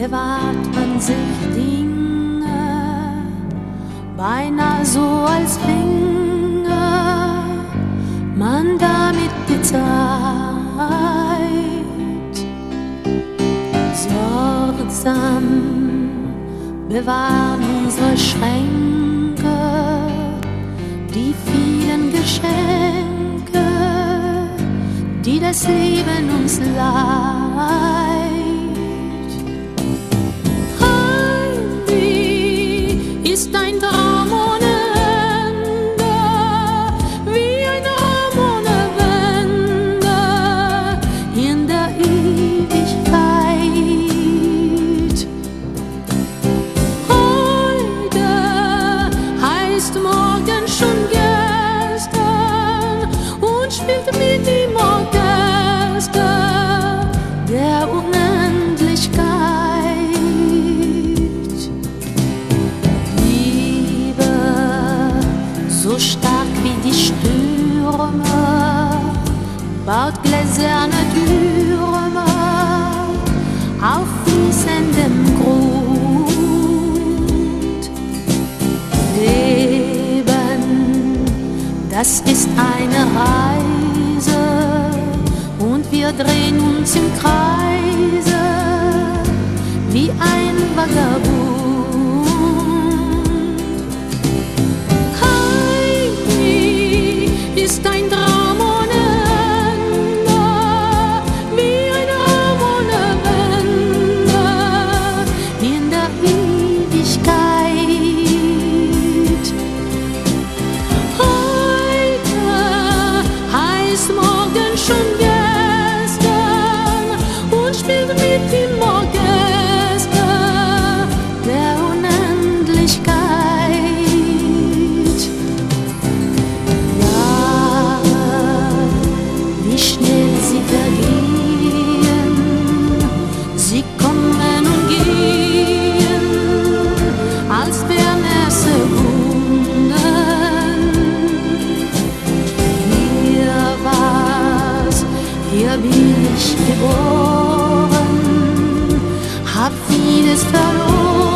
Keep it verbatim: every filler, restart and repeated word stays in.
bewahrt man sich Dinge, beinahe so als finge man damit die Zeit. Sorgsam bewahren unsere Schränke die vielen Geschenke, die das Leben uns leiht. Heimweh ist ein Traum ohne Ende, wie ein Raum ohne Wände in der Ewigkeit. Heute heißt morgen schon gestern und spielt mit dem Orchester der Unendlichkeit. Liebe, so stark wie die Stürme, baut gläserne Türme auf fließendem Grund. Leben, das ist eine Reise und wir drehen uns im Kreise wie ein Vagabund. Heimweh ist ein Traum ohne Ende, wie ein Raum ohne Wände in der Ewigkeit. Heute heißt morgen schon gestern und spielt mit dem Orchester der Unendlichkeit. Jahre, wie schnell sie vergehen, sie kommen und gehen, als wären es Wunden. Hier war's, hier bin ich geboren, hab vieles verloren.